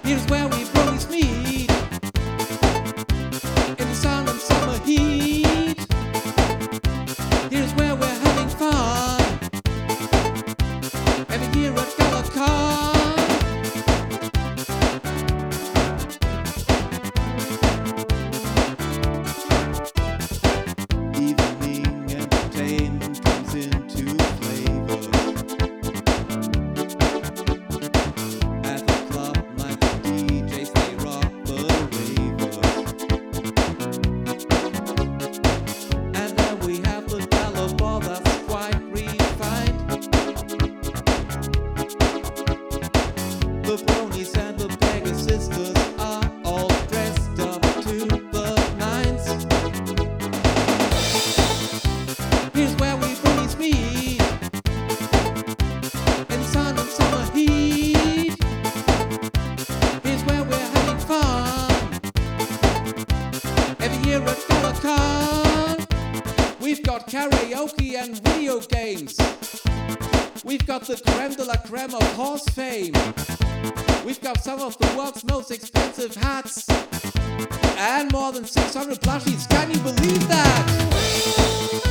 Here's where we bronies meet, in the sun and summer heat. Here's where we're having fun, every year at GalaCon. Evening entertainment comes into flavor. At the club, like the DJs, they rock the ravers. And then we have the Gala Ball that's quite refined. The bronies and the Pegasisters are all dressed up to the nines. Here's where we bronies meet, in the sun and summer heat. Here's where we're having fun, every year at GalaCon. We've got karaoke and video games. We've got the creme de la creme of horse fame. We've got some of the world's most expensive hats, and more than 600 plushies. Can you believe that?